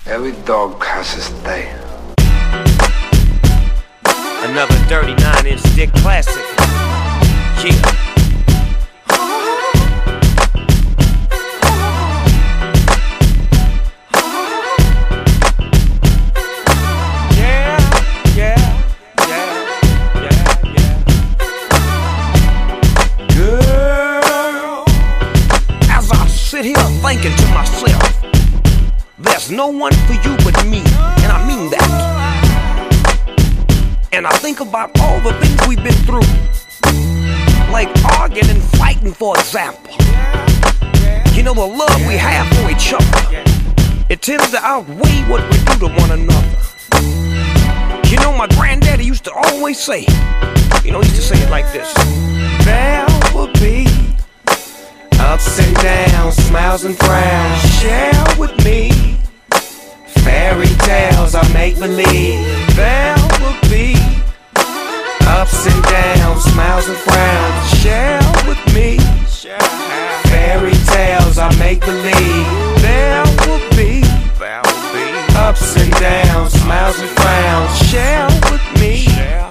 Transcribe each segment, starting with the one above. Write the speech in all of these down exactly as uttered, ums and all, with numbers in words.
Every dog has his day. Another thirty-nine inch dick classic. Yeah. Sit here thinking to myself, there's no one for you but me, and I mean that. And I think about all the things we've been through, like arguing and fighting, for example. You know, the love we have for each other, it tends to outweigh what we do to one another. You know, my granddaddy used to always say, you know, he used to say it like this: there will be ups and downs, smiles and frowns. Share with me fairy tales I make believe. There will be ups and downs, smiles and frowns. Share with me fairy tales I make believe. There will be ups and downs, smiles and frowns. Share with me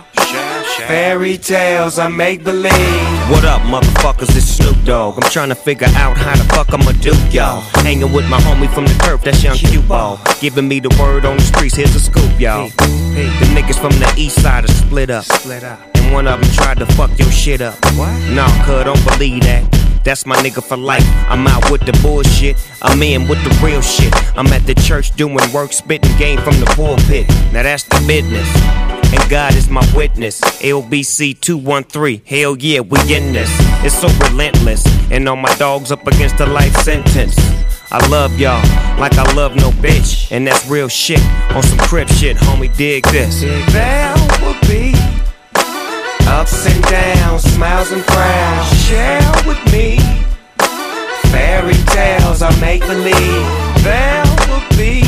fairy tales I make believe. What up, motherfuckers? It's Snoop Dogg. I'm trying to figure out how the fuck I'ma do, y'all. Hanging with my homie from the turf, that's Young Q-Ball. Giving me the word on the streets, here's a scoop, y'all. The niggas from the east side are split up, and one of them tried to fuck your shit up. Nah, cuz, don't believe that. That's my nigga for life. I'm out with the bullshit, I'm in with the real shit. I'm at the church doing work, spitting game from the pulpit. Now that's the business, and God is my witness. L B C two one three, hell yeah, we in this. It's so relentless, and all my dogs up against a life sentence. I love y'all like I love no bitch, and that's real shit on some crib shit, homie, dig this. There will be ups and downs, smiles and frowns. Share with me fairy tales I make believe. There will be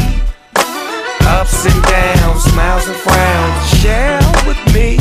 ups and downs, smiles and frowns. Share with me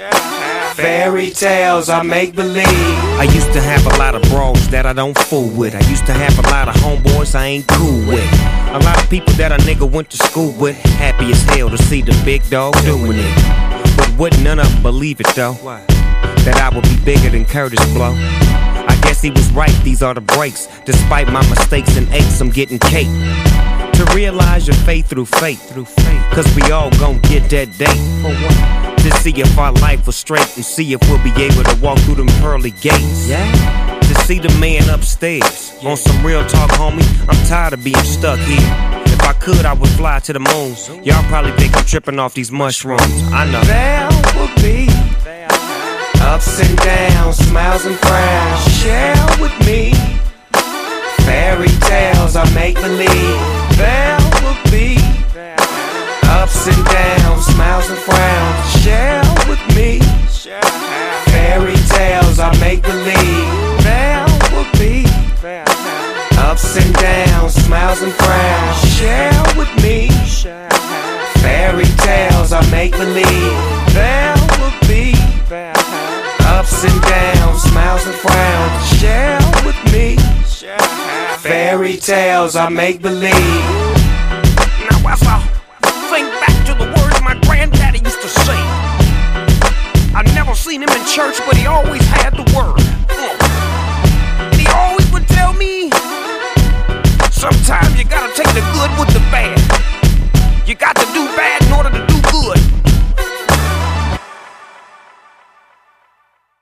fairy tales I make believe. I used to have a lot of bros that I don't fool with. I used to have a lot of homeboys I ain't cool with. A lot of people that a nigga went to school with. Happy as hell to see the big dog doing it. But wouldn't none of them believe it though, that I would be bigger than Curtis Blow. I guess he was right, these are the breaks. Despite my mistakes and aches, I'm getting cake. To realize your faith through faith, through faith. Cause we all gon' get that date. For what? To see if our life was straight, and see if we'll be able to walk through them pearly gates. Yeah. To see the man upstairs, yeah. On some real talk, homie, I'm tired of being stuck here. If I could, I would fly to the moon. Y'all probably think I'm tripping off these mushrooms, I know. There will be ups and downs, smiles and frowns. Share with me fairy tales I make believe. There will be ups and downs, smiles and frowns. Share with me fairy tales I make believe. There will be ups and downs, smiles and frowns. Share with me fairy tales I make believe. There will be ups and downs, smiles and frowns. Share with me fairy tales I make believe.